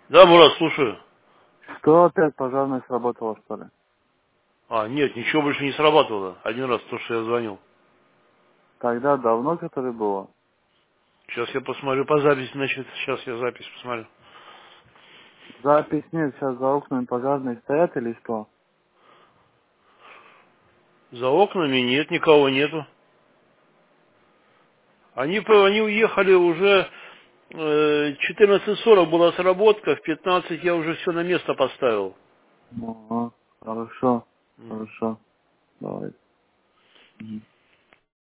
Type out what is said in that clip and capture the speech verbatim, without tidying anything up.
Да, Мурат, слушаю. Что опять пожарная сработала, что ли? А, нет, ничего больше не срабатывало. Один раз, то, что я звонил. Тогда давно, которое было? Сейчас я посмотрю по записи, значит, сейчас я запись посмотрю. Запись нет, сейчас за окнами пожарные стоят или что? За окнами нет, никого нету. Они, по- они уехали уже э, четырнадцать сорок была сработка, в пятнадцать я уже все на место поставил. Ага, хорошо, М. хорошо, давай. Мгм.